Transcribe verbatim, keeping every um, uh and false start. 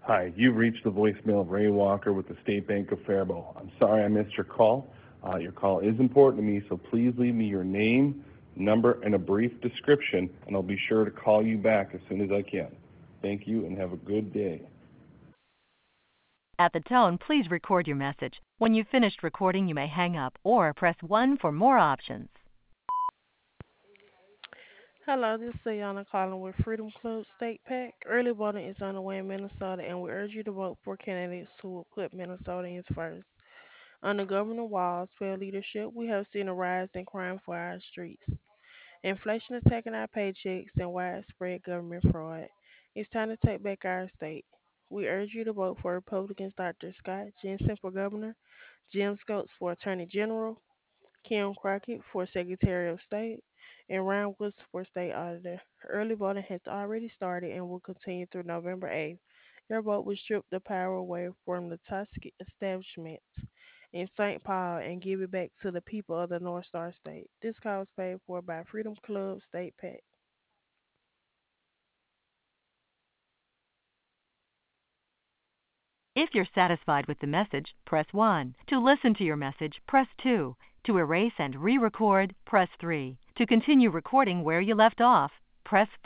Hi, you've reached the voicemail of Ray Walker with the State Bank of Faribault. I'm sorry I missed your call. Uh, your call is important to me, so please leave me your name, number, and a brief description, and I'll be sure to call you back as soon as I can. Thank you, and have a good day. At the tone, please record your message. When you've finished recording, you may hang up or press one for more options. Hello, this is Ayana calling with Freedom Club State PAC. Early voting is underway in Minnesota, and we urge you to vote for candidates who will put Minnesotans first. Under Governor Walz's failed leadership, we have seen a rise in crime for our streets. Inflation attacking our paychecks and widespread government fraud. It's time to take back our state. We urge you to vote for Republicans Doctor Scott Jensen for governor, Jim Scopes for attorney general, Kim Crockett for Secretary of State, and Ron Woods for State Auditor. Early voting has already started and will continue through November eighth. Your vote will strip the power away from the toxic establishments in Saint Paul and give it back to the people of the North Star State. This call is paid for by Freedom Club State PAC. If you're satisfied with the message, press one. To listen to your message, press two. To erase and re-record, press three. To continue recording where you left off, press